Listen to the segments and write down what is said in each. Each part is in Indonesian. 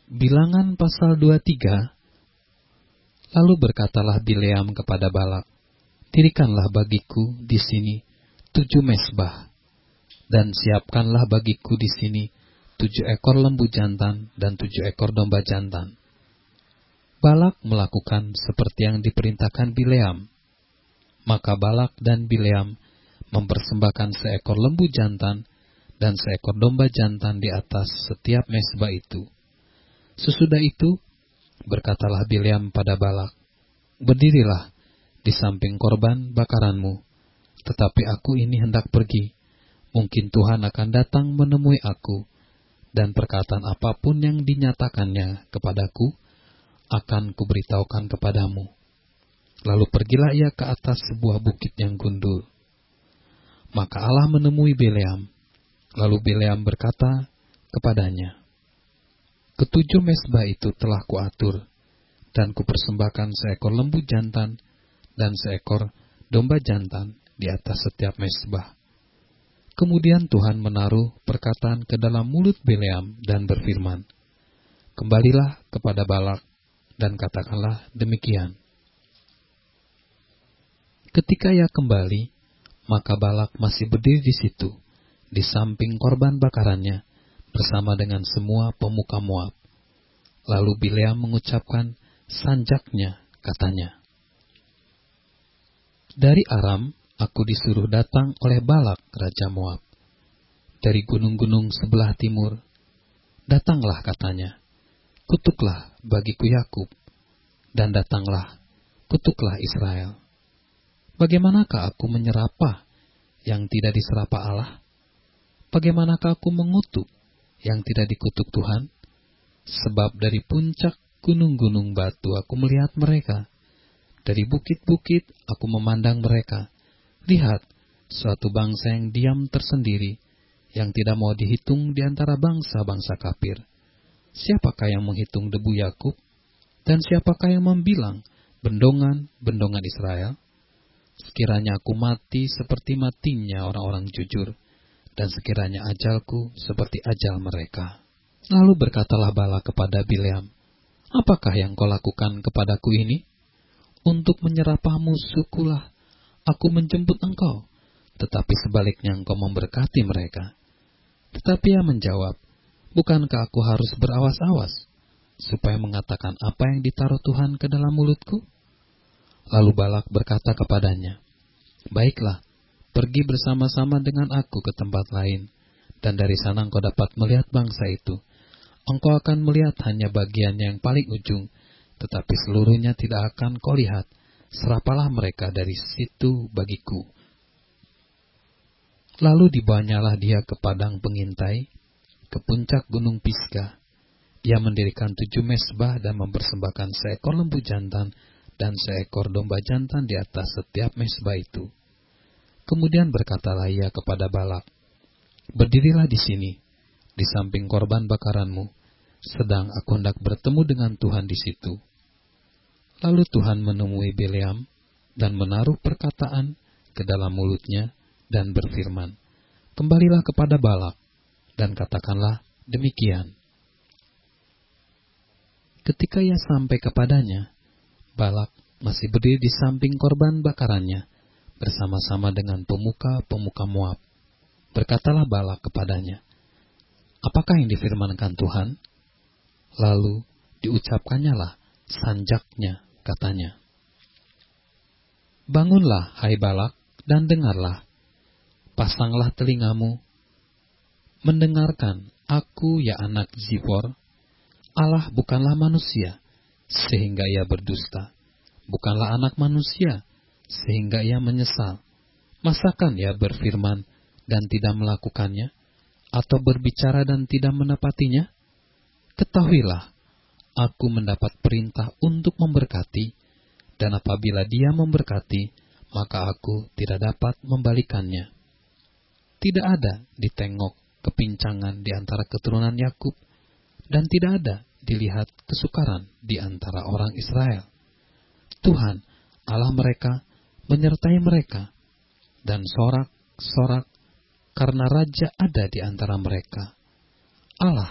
Bilangan pasal 23. Lalu berkatalah Bileam kepada Balak, dirikanlah bagiku di sini 7 mezbah, dan siapkanlah bagiku di sini 7 ekor lembu jantan dan 7 ekor domba jantan. Balak melakukan seperti yang diperintahkan Bileam. Maka Balak dan Bileam mempersembahkan seekor lembu jantan dan seekor domba jantan di atas setiap mezbah itu. Sesudah itu, berkatalah Bileam pada Balak, berdirilah di samping korban bakaranmu, tetapi aku ini hendak pergi. Mungkin Tuhan akan datang menemui aku, dan perkataan apapun yang dinyatakannya kepadaku, akan kuberitahukan kepadamu. Lalu pergilah ia ke atas sebuah bukit yang gundul. Maka Allah menemui Bileam. Lalu Bileam berkata kepadanya, "Ketujuh mezbah itu telah kuatur, dan kupersembahkan seekor lembu jantan dan seekor domba jantan di atas setiap mezbah." Kemudian Tuhan menaruh perkataan ke dalam mulut Bileam dan berfirman, "Kembalilah kepada Balak dan katakanlah demikian." Ketika ia kembali, maka Balak masih berdiri di situ, di samping korban bakarannya, bersama dengan semua pemuka Moab. Lalu Bileam mengucapkan sanjaknya, katanya, "Dari Aram aku disuruh datang oleh Balak, Raja Moab. Dari gunung-gunung sebelah timur, datanglah," katanya, "kutuklah bagiku Yakub, dan datanglah, kutuklah Israel. Bagaimanakah aku menyerapah yang tidak diserapah Allah? Bagaimanakah aku mengutuk yang tidak dikutuk Tuhan? Sebab dari puncak gunung-gunung batu aku melihat mereka. Dari bukit-bukit aku memandang mereka. Lihat, suatu bangsa yang diam tersendiri, yang tidak mau dihitung di antara bangsa-bangsa kafir. Siapakah yang menghitung debu Yakub? Dan siapakah yang membilang bendongan-bendongan Israel? Sekiranya aku mati seperti matinya orang-orang jujur, dan sekiranya ajalku seperti ajal mereka." Lalu berkatalah Balak kepada Bileam, "Apakah yang kau lakukan kepadaku ini? Untuk menyerapah musuhkulah aku menjemput engkau, tetapi sebaliknya engkau memberkati mereka." Tetapi ia menjawab, "Bukankah aku harus berawas-awas, supaya mengatakan apa yang ditaruh Tuhan ke dalam mulutku?" Lalu Balak berkata kepadanya, "Baiklah, pergi bersama-sama dengan aku ke tempat lain, dan dari sana engkau dapat melihat bangsa itu. Engkau akan melihat hanya bagiannya yang paling ujung, tetapi seluruhnya tidak akan kau lihat. Serapalah mereka dari situ bagiku." Lalu dibawanyalah dia ke padang pengintai, ke puncak gunung Pisgah. Ia mendirikan 7 mezbah dan mempersembahkan seekor lembu jantan dan seekor domba jantan di atas setiap mezbah itu. Kemudian berkatalah ia kepada Balak, "Berdirilah di sini, di samping korban bakaranmu, sedang aku hendak bertemu dengan Tuhan di situ." Lalu Tuhan menemui Bileam dan menaruh perkataan ke dalam mulutnya dan berfirman, "Kembalilah kepada Balak dan katakanlah demikian." Ketika ia sampai kepadanya, Balak masih berdiri di samping korban bakarannya, bersama-sama dengan pemuka-pemuka Moab. Berkatalah Balak kepadanya, "Apakah yang difirmankan Tuhan?" Lalu diucapkannya lah sanjaknya, katanya, "Bangunlah, hai Balak, dan dengarlah. Pasanglah telingamu, mendengarkan aku, ya anak Zippor. Allah bukanlah manusia, sehingga ia berdusta. Bukanlah anak manusia, sehingga ia menyesal. Masakan ia berfirman dan tidak melakukannya, atau berbicara dan tidak menepatinya? Ketahuilah, aku mendapat perintah untuk memberkati, dan apabila dia memberkati, maka aku tidak dapat membalikannya. Tidak ada ditengok kepincangan di antara keturunan Yakub, dan tidak ada dilihat kesukaran di antara orang Israel. Tuhan, Allah mereka, menyertai mereka, dan sorak-sorak karena raja ada di antara mereka. Allah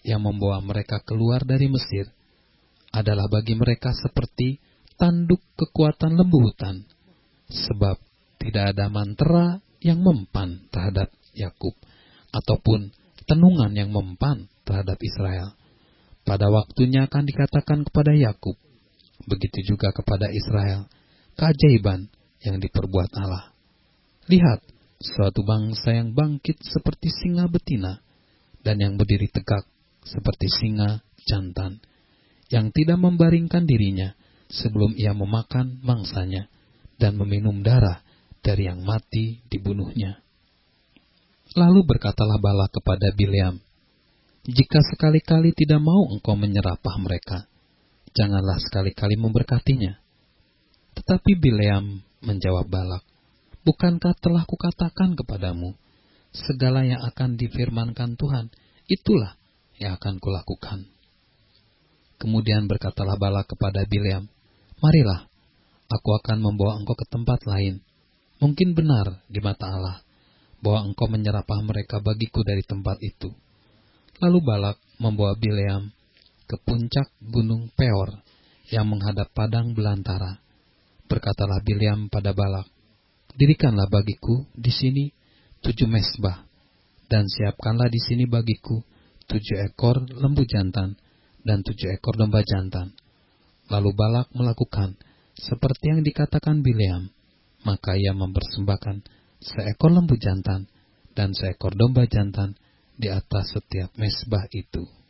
yang membawa mereka keluar dari Mesir adalah bagi mereka seperti tanduk kekuatan lembu hutan, sebab tidak ada mantra yang mempan terhadap Yakub, ataupun tenungan yang mempan terhadap Israel. Pada waktunya akan dikatakan kepada Yakub, begitu juga kepada Israel, keajaiban yang diperbuat Allah. Lihat, suatu bangsa yang bangkit seperti singa betina, dan yang berdiri tegak seperti singa jantan, yang tidak membaringkan dirinya sebelum ia memakan mangsanya, dan meminum darah dari yang mati dibunuhnya. Lalu berkatalah Balak kepada Bileam, jika sekali-kali tidak mau engkau menyerapah mereka, janganlah sekali-kali memberkatinya. Tetapi Bileam menjawab Balak, bukankah telah kukatakan kepadamu, segala yang akan difirmankan Tuhan, itulah yang akan kulakukan. Kemudian berkatalah Balak kepada Bileam, marilah, aku akan membawa engkau ke tempat lain. Mungkin benar di mata Allah bahwa engkau menyerapah mereka bagiku dari tempat itu. Lalu Balak membawa Bileam ke puncak gunung Peor yang menghadap padang belantara. Berkatalah Bileam pada Balak, dirikanlah bagiku di sini 7 mezbah, dan siapkanlah di sini bagiku 7 ekor lembu jantan dan 7 ekor domba jantan. Lalu Balak melakukan seperti yang dikatakan Bileam, maka ia mempersembahkan seekor lembu jantan dan seekor domba jantan di atas setiap mezbah itu.